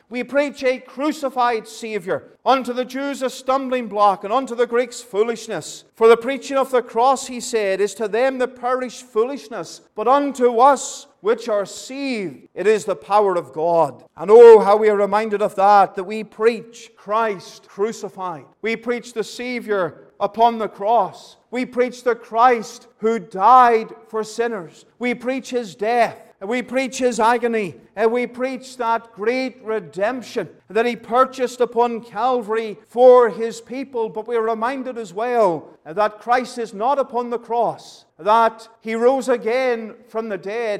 We preach a crucified Saviour, unto the Jews a stumbling block, and unto the Greeks foolishness. For the preaching of the cross, he said, is to them that perish foolishness, but unto us which are saved, it is the power of God. And oh, how we are reminded of that we preach Christ crucified. We preach the Saviour upon the cross. We preach the Christ who died for sinners. We preach His death. We preach His agony, and we preach that great redemption that He purchased upon Calvary for His people. But we are reminded as well that Christ is not upon the cross, that He rose again from the dead.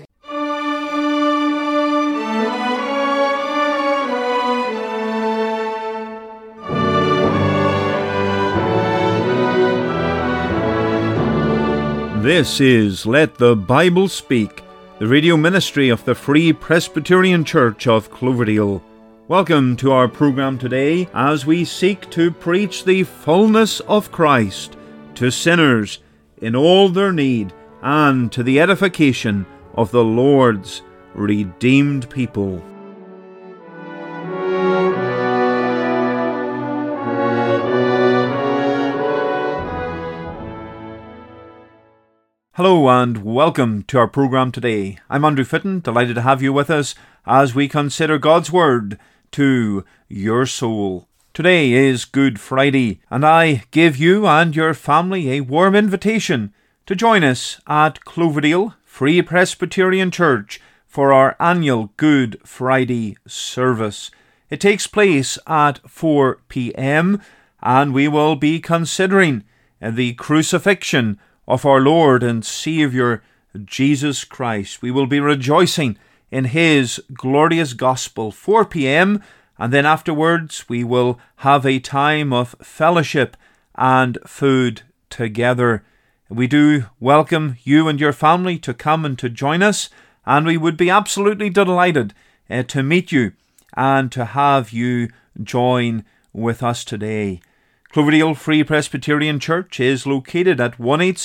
This is Let the Bible Speak, the radio ministry of the Free Presbyterian Church of Cloverdale. Welcome to our program today as we seek to preach the fullness of Christ to sinners in all their need and to the edification of the Lord's redeemed people. Hello and welcome to our program today. I'm Andrew Fitton, delighted to have you with us as we consider God's Word to your soul. Today is Good Friday, and I give you and your family a warm invitation to join us at Cloverdale Free Presbyterian Church for our annual Good Friday service. It takes place at 4 p.m. and we will be considering the crucifixion of our Lord and Saviour Jesus Christ. We will be rejoicing in His glorious gospel, 4 p.m, and then afterwards we will have a time of fellowship and food together. We do welcome you and your family to come and to join us, and we would be absolutely delighted to meet you and to have you join with us today. Cloverdale Free Presbyterian Church is located at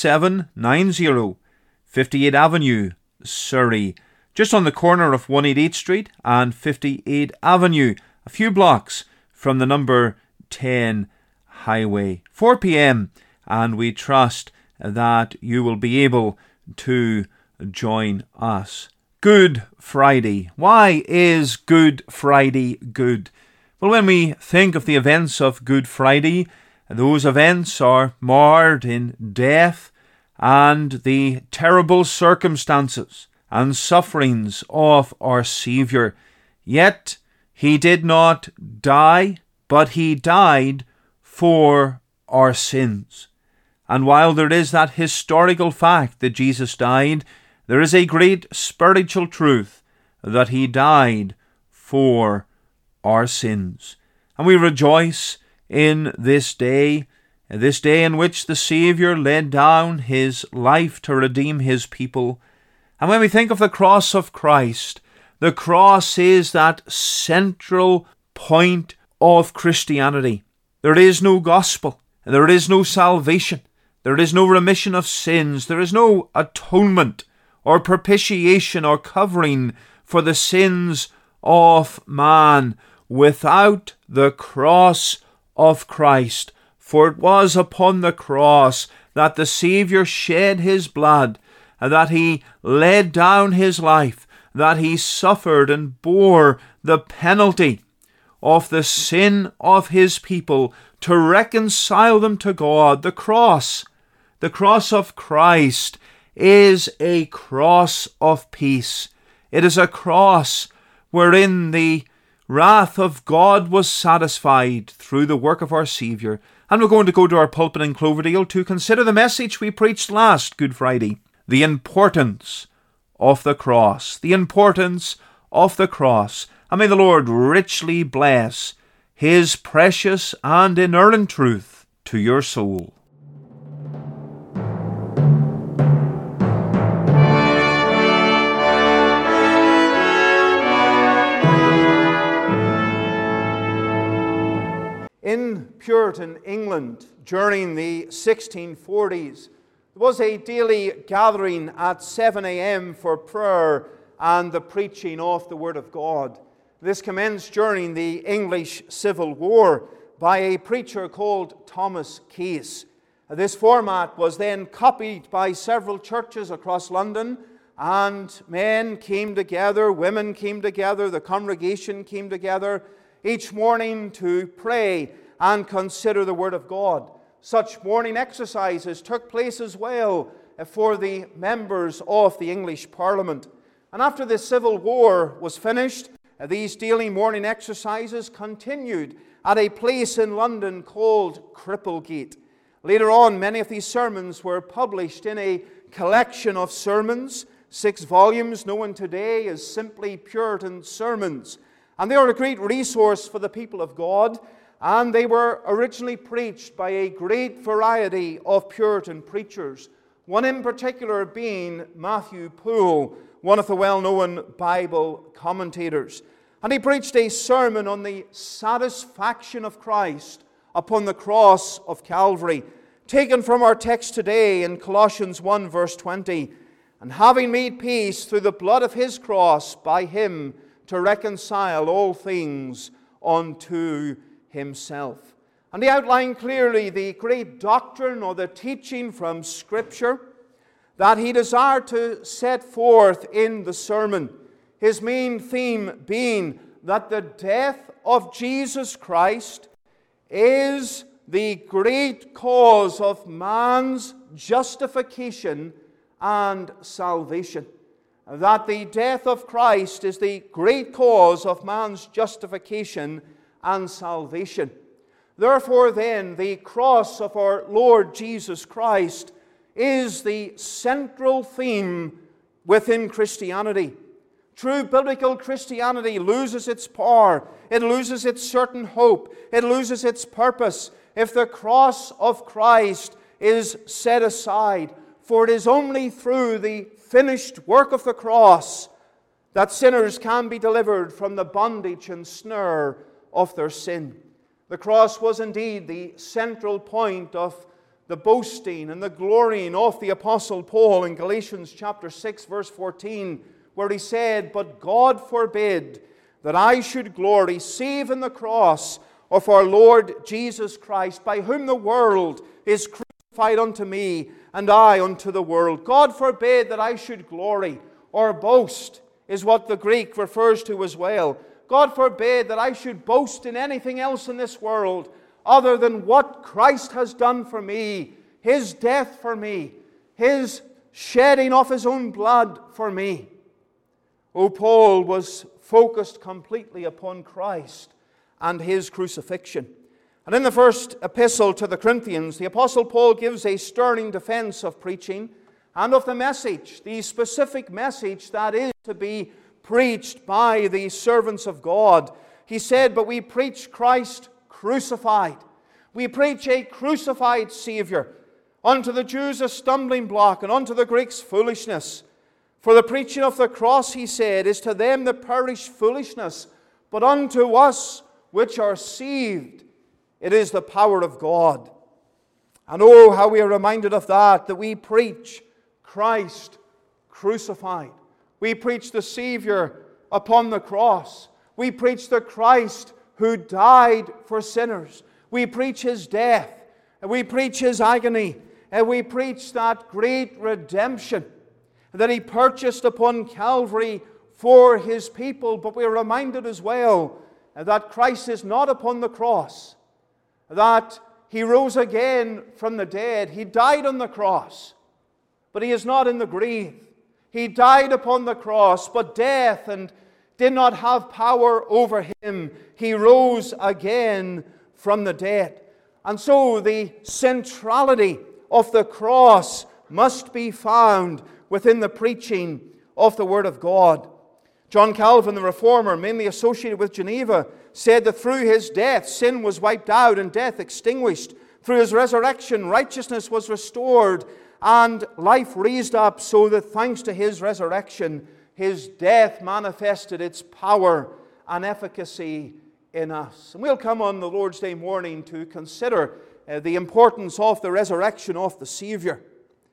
18790 58 Avenue, Surrey, just on the corner of 188 Street and 58 Avenue, a few blocks from the number 10 highway. 4 p.m, and we trust that you will be able to join us. Good Friday. Why is Good Friday good? Well, when we think of the events of Good Friday, those events are marred in death and the terrible circumstances and sufferings of our Saviour. Yet He did not die, but He died for our sins. And while there is that historical fact that Jesus died, there is a great spiritual truth that He died for our sins. And we rejoice in this day in which the Saviour laid down His life to redeem His people. And when we think of the cross of Christ, the cross is that central point of Christianity. There is no gospel, there is no salvation, there is no remission of sins, there is no atonement or propitiation or covering for the sins of man without the cross of Christ. For it was upon the cross that the Saviour shed His blood, that He laid down His life, that He suffered and bore the penalty of the sin of His people to reconcile them to God. The cross of Christ is a cross of peace. It is a cross wherein the wrath of God was satisfied through the work of our Saviour. And we're going to go to our pulpit in Cloverdale to consider the message we preached last Good Friday. The importance of the cross. The importance of the cross. And may the Lord richly bless His precious and inerrant truth to your soul. In Puritan England during the 1640s, there was a daily gathering at 7 a.m. for prayer and the preaching of the Word of God. This commenced during the English Civil War by a preacher called Thomas Case. This format was then copied by several churches across London, and men came together, women came together, the congregation came together each morning to pray and consider the Word of God. Such morning exercises took place as well for the members of the English Parliament. And after the Civil War was finished, these daily morning exercises continued at a place in London called Cripplegate. Later on, many of these sermons were published in a collection of sermons, 6 volumes known today as simply Puritan Sermons. And they are a great resource for the people of God, and they were originally preached by a great variety of Puritan preachers, one in particular being Matthew Poole, one of the well-known Bible commentators. And he preached a sermon on the satisfaction of Christ upon the cross of Calvary, taken from our text today in Colossians 1 verse 20. And having made peace through the blood of His cross, by Him to reconcile all things unto Himself. And he outlined clearly the great doctrine or the teaching from Scripture that he desired to set forth in the sermon. His main theme being that the death of Jesus Christ is the great cause of man's justification and salvation. That the death of Christ is the great cause of man's justification and salvation. Therefore then, the cross of our Lord Jesus Christ is the central theme within Christianity. True biblical Christianity loses its power, it loses its certain hope, it loses its purpose if the cross of Christ is set aside. For it is only through the finished work of the cross that sinners can be delivered from the bondage and snare of their sin. The cross was indeed the central point of the boasting and the glorying of the Apostle Paul in Galatians chapter 6 verse 14, where he said, "But God forbid that I should glory save in the cross of our Lord Jesus Christ, by whom the world is crucified unto me, and I unto the world." God forbid that I should glory or boast, is what the Greek refers to as well. God forbid that I should boast in anything else in this world other than what Christ has done for me, His death for me, His shedding of His own blood for me. Oh, Paul was focused completely upon Christ and His crucifixion. And in the first epistle to the Corinthians, the Apostle Paul gives a sterling defense of preaching and of the message, the specific message that is to be preached by the servants of God. He said, "But we preach Christ crucified. We preach a crucified Savior. Unto the Jews a stumbling block, and unto the Greeks foolishness. For the preaching of the cross," he said, "is to them that perish foolishness, but unto us which are saved, it is the power of God." And oh, how we are reminded of that we preach Christ crucified. We preach the Savior upon the cross. We preach the Christ who died for sinners. We preach His death, and we preach His agony, and we preach that great redemption that He purchased upon Calvary for His people. But we are reminded as well that Christ is not upon the cross, that He rose again from the dead. He died on the cross, but He is not in the grave. He died upon the cross, but death and did not have power over Him. He rose again from the dead. And so the centrality of the cross must be found within the preaching of the Word of God. John Calvin, the Reformer, mainly associated with Geneva, said that through His death, sin was wiped out and death extinguished. Through His resurrection, righteousness was restored and life raised up, so that thanks to His resurrection, His death manifested its power and efficacy in us. And we'll come on the Lord's Day morning to consider the importance of the resurrection of the Savior.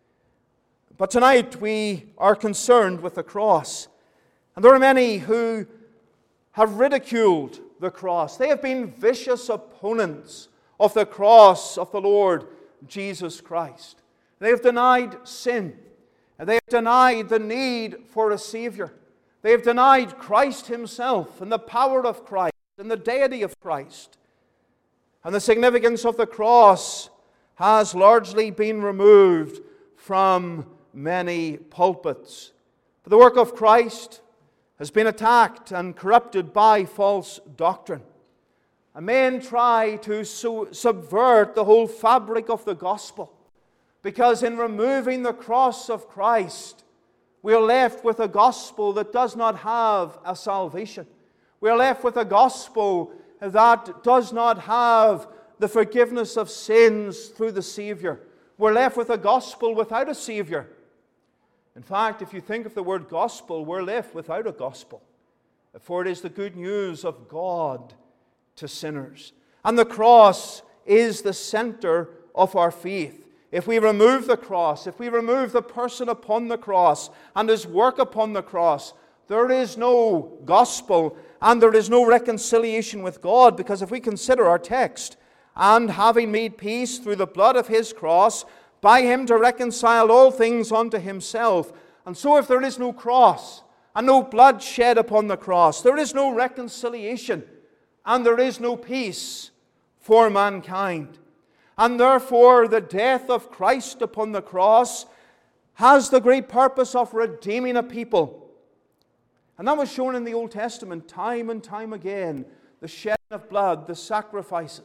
But tonight we are concerned with the cross. And there are many who have ridiculed the cross. They have been vicious opponents of the cross of the Lord Jesus Christ. They have denied sin, and they have denied the need for a Savior. They have denied Christ Himself and the power of Christ and the deity of Christ. And the significance of the cross has largely been removed from many pulpits. But the work of Christ has been attacked and corrupted by false doctrine. And men try to subvert the whole fabric of the gospel, because in removing the cross of Christ, we are left with a gospel that does not have a salvation. We are left with a gospel that does not have the forgiveness of sins through the Savior. We're left with a gospel without a Savior. In fact, if you think of the word gospel, we're left without a gospel. For it is the good news of God to sinners. And the cross is the center of our faith. If we remove the cross, if we remove the person upon the cross and His work upon the cross, there is no gospel and there is no reconciliation with God. Because if we consider our text, and having made peace through the blood of His cross, by Him to reconcile all things unto Himself. And so if there is no cross and no blood shed upon the cross, there is no reconciliation and there is no peace for mankind. And therefore the death of Christ upon the cross has the great purpose of redeeming a people. And that was shown in the Old Testament time and time again. The shedding of blood, the sacrifices,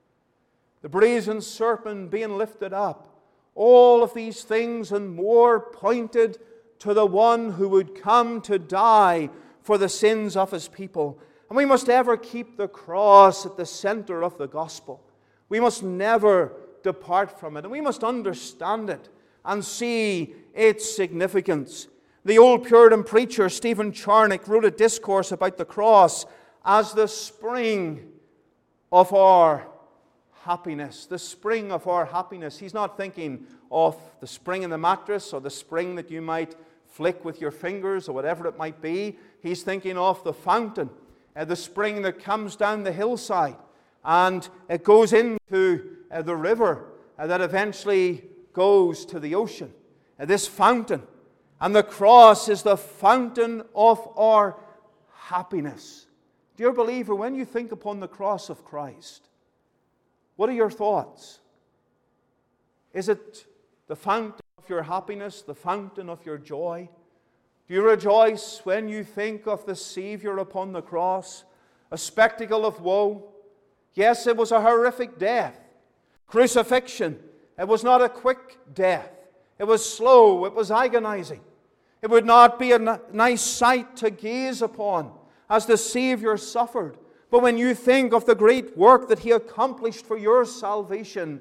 the brazen serpent being lifted up. All of these things and more pointed to the one who would come to die for the sins of His people. And we must ever keep the cross at the center of the gospel. We must never depart from it. And we must understand it and see its significance. The old Puritan preacher Stephen Charnock wrote a discourse about the cross as the spring of our happiness. The spring of our happiness. He's not thinking of the spring in the mattress or the spring that you might flick with your fingers or whatever it might be. He's thinking of the fountain, the spring that comes down the hillside and it goes into the river that eventually goes to the ocean. This fountain. And the cross is the fountain of our happiness. Dear believer, when you think upon the cross of Christ, what are your thoughts? Is it the fountain of your happiness, the fountain of your joy? Do you rejoice when you think of the Savior upon the cross? A spectacle of woe. Yes, it was a horrific death. Crucifixion. It was not a quick death. It was slow. It was agonizing. It would not be a nice sight to gaze upon as the Savior suffered. But when you think of the great work that He accomplished for your salvation,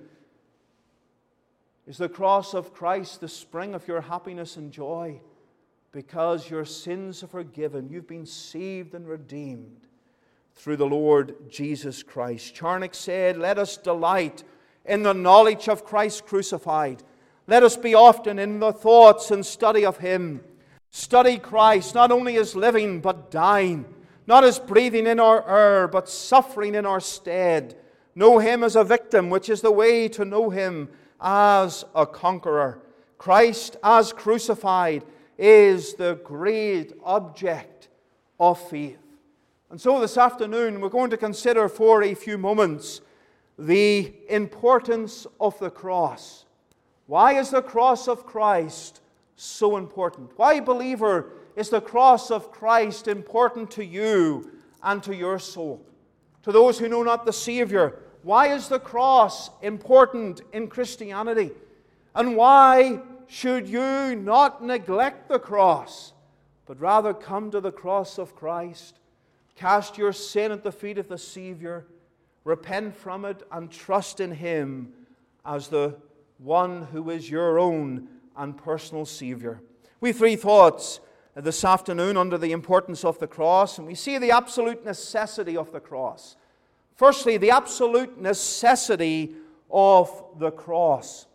is the cross of Christ the spring of your happiness and joy? Because your sins are forgiven. You've been saved and redeemed through the Lord Jesus Christ. Charnock said, "Let us delight in the knowledge of Christ crucified. Let us be often in the thoughts and study of Him. Study Christ, not only as living, but dying. Not as breathing in our air, but suffering in our stead. Know Him as a victim, which is the way to know Him as a conqueror. Christ as crucified is the great object of faith." And so this afternoon we're going to consider for a few moments the importance of the cross. Why is the cross of Christ so important? Why, believer, is the cross of Christ important to you and to your soul? To those who know not the Savior, why is the cross important in Christianity? And why should you not neglect the cross, but rather come to the cross of Christ, cast your sin at the feet of the Savior, repent from it, and trust in Him as the one who is your own and personal Savior? We have three thoughts this afternoon under the importance of the cross, and we see the absolute necessity of the cross. Firstly, the absolute necessity of the cross.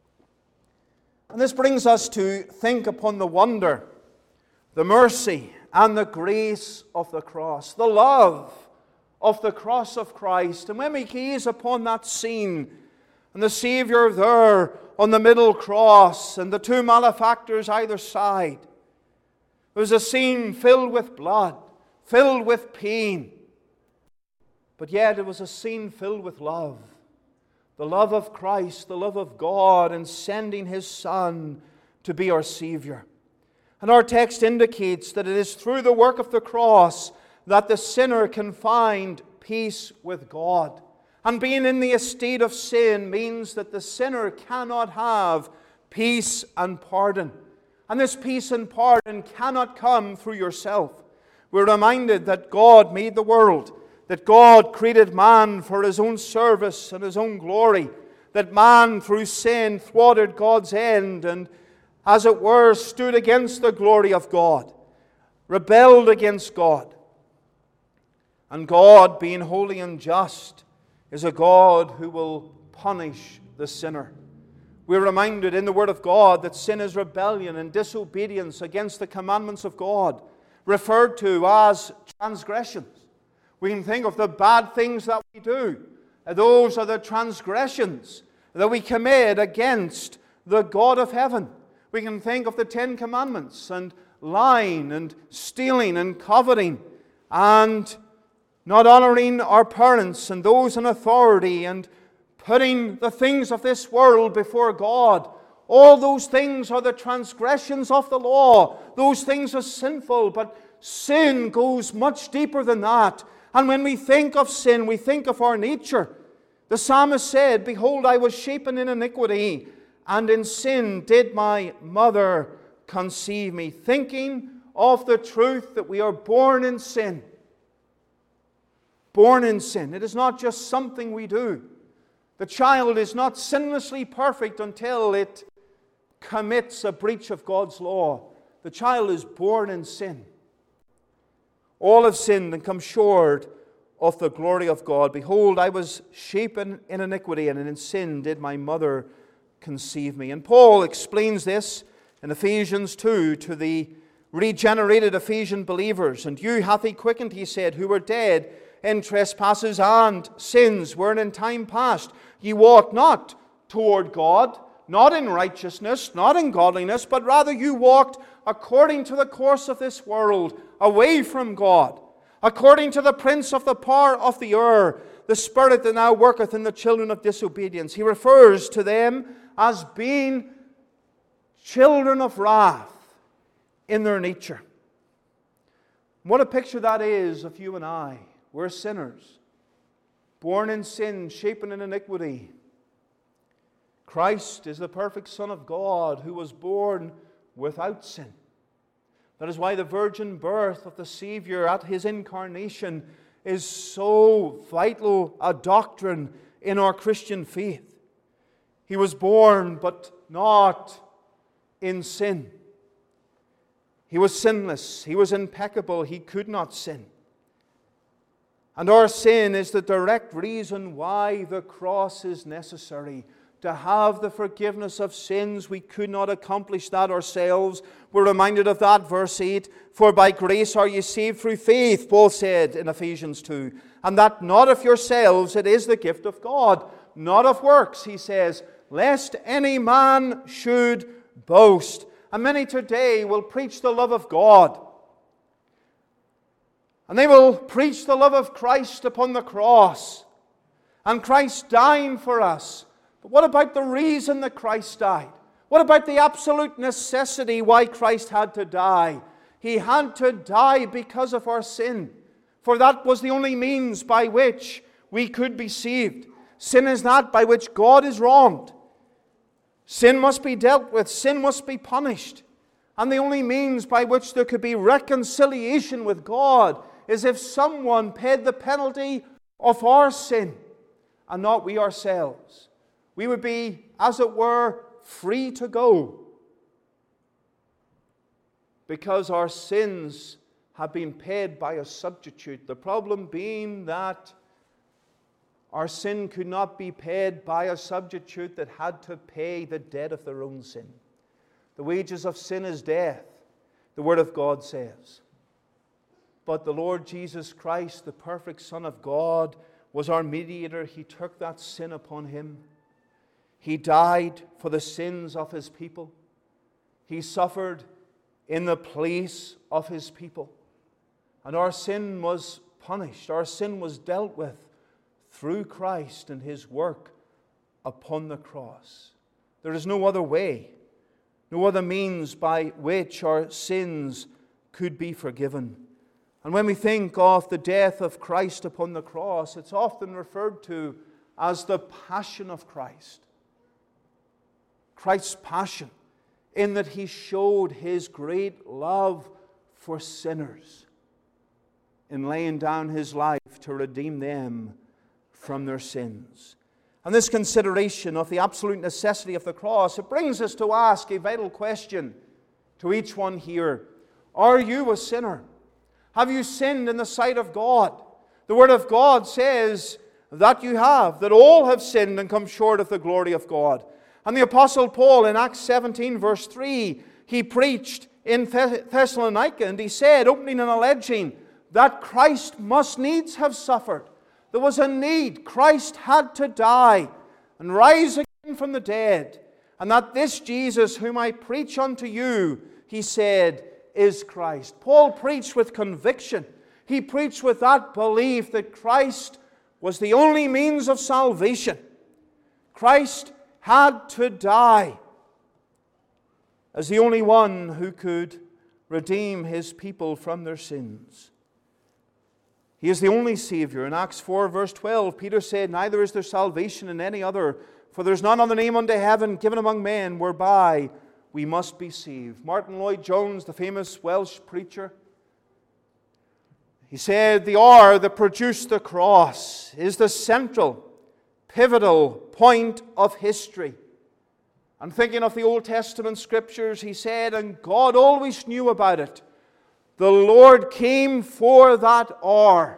And this brings us to think upon the wonder, the mercy, and the grace of the cross, the love of the cross of Christ. And when we gaze upon that scene, and the Savior there on the middle cross, and the two malefactors either side, it was a scene filled with blood, filled with pain, but yet it was a scene filled with love. The love of Christ, the love of God in sending His Son to be our Savior. And our text indicates that it is through the work of the cross that the sinner can find peace with God. And being in the estate of sin means that the sinner cannot have peace and pardon. And this peace and pardon cannot come through yourself. We're reminded that God made the world, that God created man for His own service and His own glory, that man through sin thwarted God's end and, as it were, stood against the glory of God, rebelled against God. And God, being holy and just, is a God who will punish the sinner. We're reminded in the Word of God that sin is rebellion and disobedience against the commandments of God, referred to as transgressions. We can think of the bad things that we do. Those are the transgressions that we commit against the God of heaven. We can think of the 10 Commandments and lying and stealing and coveting and not honoring our parents and those in authority and putting the things of this world before God. All those things are the transgressions of the law. Those things are sinful, but sin goes much deeper than that. And when we think of sin, we think of our nature. The psalmist said, "Behold, I was shapen in iniquity, and in sin did my mother conceive me." Thinking of the truth that we are born in sin. Born in sin. It is not just something we do. The child is not sinlessly perfect until it commits a breach of God's law. The child is born in sin. All have sinned and come short of the glory of God. Behold, I was shapen in iniquity, and in sin did my mother conceive me. And Paul explains this in Ephesians 2 to the regenerated Ephesian believers. "And you hath He quickened," he said, "who were dead in trespasses and sins, wherein in time past ye walked not toward God, not in righteousness, not in godliness, but rather you walked according to the course of this world, away from God, according to the prince of the power of the air, the spirit that now worketh in the children of disobedience." He refers to them as being children of wrath in their nature. What a picture that is of you and I. We're sinners, born in sin, shapen in iniquity. Christ is the perfect Son of God who was born without sin. That is why the virgin birth of the Savior at His incarnation is so vital a doctrine in our Christian faith. He was born, but not in sin. He was sinless. He was impeccable. He could not sin. And our sin is the direct reason why the cross is necessary. To have the forgiveness of sins, we could not accomplish that ourselves. We're reminded of that, verse 8. "For by grace are ye saved through faith," Paul said in Ephesians 2. "And that not of yourselves, it is the gift of God. Not of works," he says, "lest any man should boast." And many today will preach the love of God. And they will preach the love of Christ upon the cross. And Christ dying for us. But what about the reason that Christ died? What about the absolute necessity why Christ had to die? He had to die because of our sin. For that was the only means by which we could be saved. Sin is that by which God is wronged. Sin must be dealt with. Sin must be punished. And the only means by which there could be reconciliation with God is if someone paid the penalty of our sin and not we ourselves. We would be, as it were, free to go because our sins have been paid by a substitute. The problem being that our sin could not be paid by a substitute that had to pay the debt of their own sin. The wages of sin is death, the Word of God says. But the Lord Jesus Christ, the perfect Son of God, was our mediator. He took that sin upon Him. He died for the sins of His people. He suffered in the place of His people. And our sin was punished. Our sin was dealt with through Christ and His work upon the cross. There is no other way, no other means by which our sins could be forgiven. And when we think of the death of Christ upon the cross, it's often referred to as the passion of Christ. Christ's passion, in that He showed His great love for sinners in laying down His life to redeem them from their sins. And this consideration of the absolute necessity of the cross, it brings us to ask a vital question to each one here. Are you a sinner? Have you sinned in the sight of God? The Word of God says that you have, that all have sinned and come short of the glory of God. And the Apostle Paul in Acts 17 verse 3, he preached in Thessalonica, and he said, opening and alleging, that Christ must needs have suffered. There was a need. Christ had to die and rise again from the dead. And that this Jesus whom I preach unto you, he said, is Christ. Paul preached with conviction. He preached with that belief that Christ was the only means of salvation. Christ had to die as the only one who could redeem His people from their sins. He is the only Savior. In Acts 4 verse 12, Peter said, neither is there salvation in any other, for there is none other name under heaven given among men whereby we must be saved. Martin Lloyd-Jones, the famous Welsh preacher, he said, the hour that produced the cross is the central, pivotal point of history. And thinking of the Old Testament Scriptures, he said, and God always knew about it. The Lord came for that hour,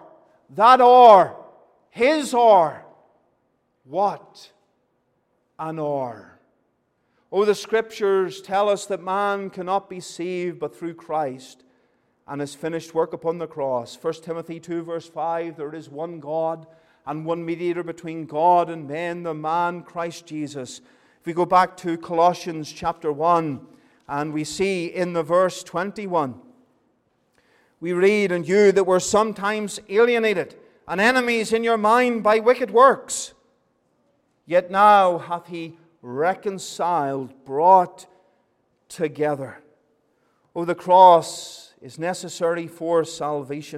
His hour. What an hour. Oh, the Scriptures tell us that man cannot be saved but through Christ and His finished work upon the cross. 1 Timothy 2 verse 5, there is one God and one mediator between God and men, the man Christ Jesus. If we go back to Colossians chapter 1, and we see in the verse 21, we read, and you that were sometimes alienated and enemies in your mind by wicked works, yet now hath He reconciled, brought together. Oh, the cross is necessary for salvation.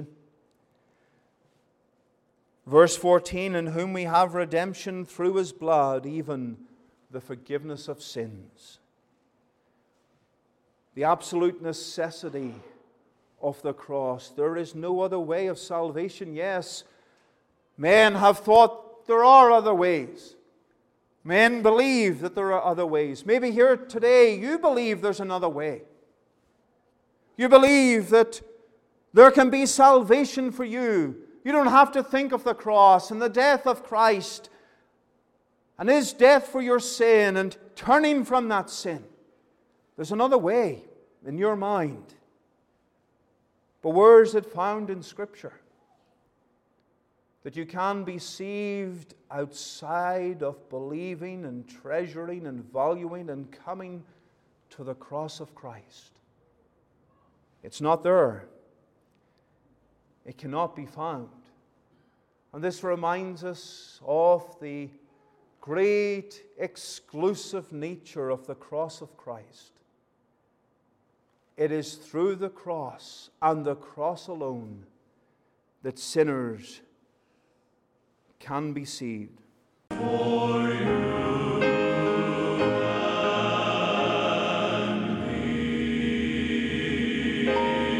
Verse 14, in whom we have redemption through His blood, even the forgiveness of sins. The absolute necessity of the cross. There is no other way of salvation. Yes, men have thought there are other ways. Men believe that there are other ways. Maybe here today you believe there's another way. You believe that there can be salvation for you. You don't have to think of the cross and the death of Christ and His death for your sin and turning from that sin. There's another way in your mind. But where is it found in Scripture? That you can be saved outside of believing and treasuring and valuing and coming to the cross of Christ. It's not there. It cannot be found. And this reminds us of the great exclusive nature of the cross of Christ. It is through the cross and the cross alone that sinners can be saved. For you and me.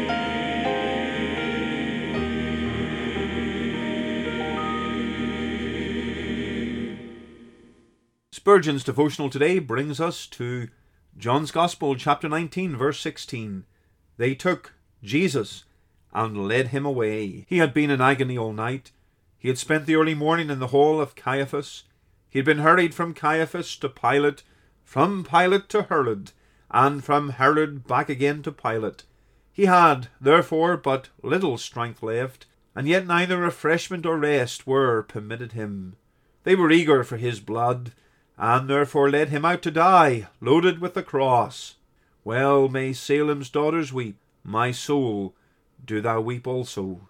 Spurgeon's devotional today brings us to John's Gospel, chapter 19, verse 16. They took Jesus and led Him away. He had been in agony all night. He had spent the early morning in the hall of Caiaphas. He had been hurried from Caiaphas to Pilate, from Pilate to Herod, and from Herod back again to Pilate. He had, therefore, but little strength left, and yet neither refreshment or rest were permitted him. They were eager for his blood, and therefore led him out to die, loaded with the cross. Well may Salem's daughters weep, my soul, do thou weep also.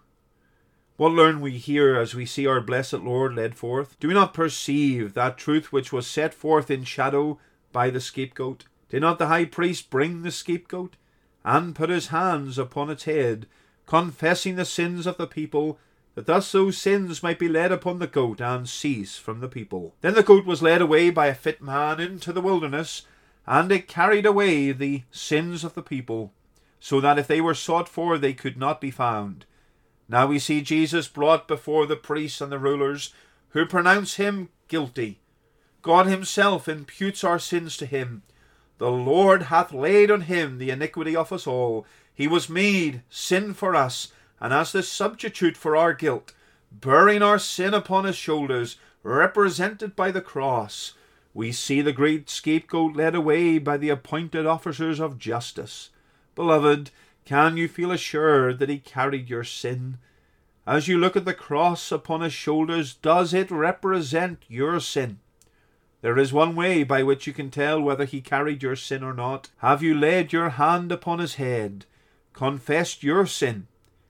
What learn we here as we see our blessed Lord led forth? Do we not perceive that truth which was set forth in shadow by the scapegoat? Did not the high priest bring the scapegoat, and put his hands upon its head, confessing the sins of the people, that thus those sins might be laid upon the goat, and cease from the people? Then the goat was led away by a fit man into the wilderness, and it carried away the sins of the people, so that if they were sought for, they could not be found. Now we see Jesus brought before the priests and the rulers, who pronounce him guilty. God himself imputes our sins to him. The Lord hath laid on him the iniquity of us all. He was made sin for us, and as the substitute for our guilt, bearing our sin upon his shoulders, represented by the cross. We see the great scapegoat led away by the appointed officers of justice. Beloved, can you feel assured that he carried your sin? As you look at the cross upon his shoulders, does it represent your sin? There is one way by which you can tell whether he carried your sin or not. Have you laid your hand upon his head, confessed your sin,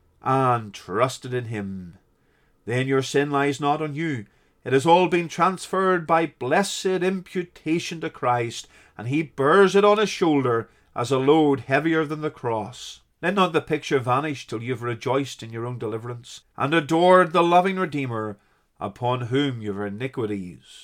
and trusted in him? Then your sin lies not on you. It has all been transferred by blessed imputation to Christ, and he bears it on his shoulder as a load heavier than the cross. Let not the picture vanish till you have rejoiced in your own deliverance, and adored the loving Redeemer, upon whom your iniquities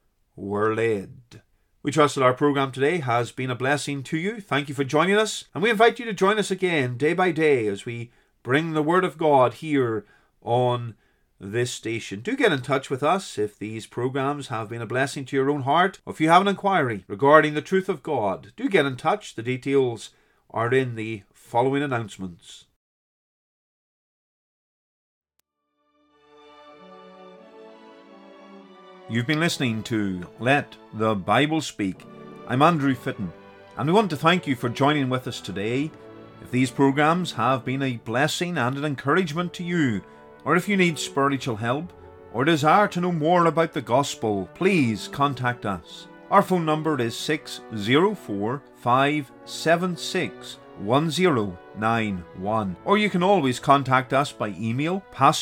were laid. We trust that our program today has been a blessing to you. Thank you for joining us, and we invite you to join us again day by day as we bring the Word of God here on this station. Do get in touch with us if these programs have been a blessing to your own heart, or if you have an inquiry regarding the truth of God. Do get in touch. The details are in the following announcements. You've been listening to Let the Bible Speak. I'm Andrew Fitton, and we want to thank you for joining with us today. If these programs have been a blessing and an encouragement to you, or if you need spiritual help, or desire to know more about the gospel, please contact us. Our phone number is 604-576-1091, or you can always contact us by email,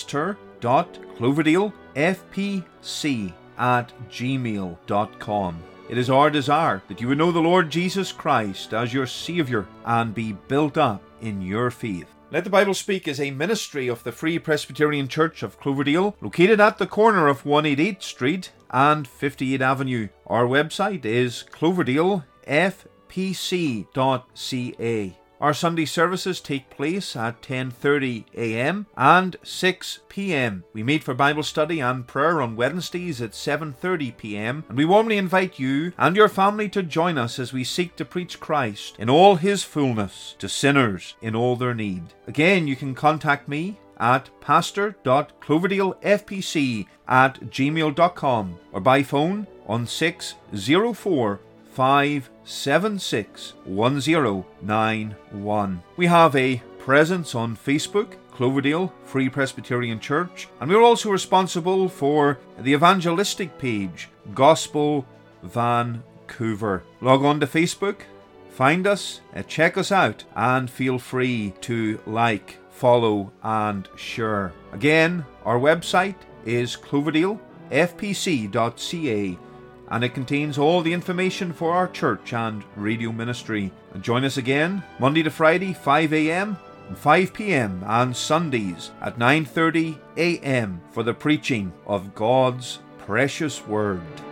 pastor.cloverdalefpc@gmail.com. It is our desire that you would know the Lord Jesus Christ as your Saviour and be built up in your faith. Let the Bible Speak is a ministry of the Free Presbyterian Church of Cloverdale, located at the corner of 188 Street and 58 Avenue. Our website is cloverdalefpc.ca. Our Sunday services take place at 10:30 a.m. and 6 p.m. We meet for Bible study and prayer on Wednesdays at 7:30 p.m. and we warmly invite you and your family to join us as we seek to preach Christ in all his fullness to sinners in all their need. Again, you can contact me at pastor.cloverdalefpc@gmail.com or by phone on 604-576-1091. We have a presence on Facebook, Cloverdale Free Presbyterian Church, and we are also responsible for the evangelistic page, Gospel Vancouver. Log on to Facebook, find us, check us out, and feel free to like, follow, and share. Again, our website is cloverdalefpc.ca, and it contains all the information for our church and radio ministry. And join us again Monday to Friday, 5 a.m. and 5 p.m. and Sundays at 9:30 a.m. for the preaching of God's precious Word.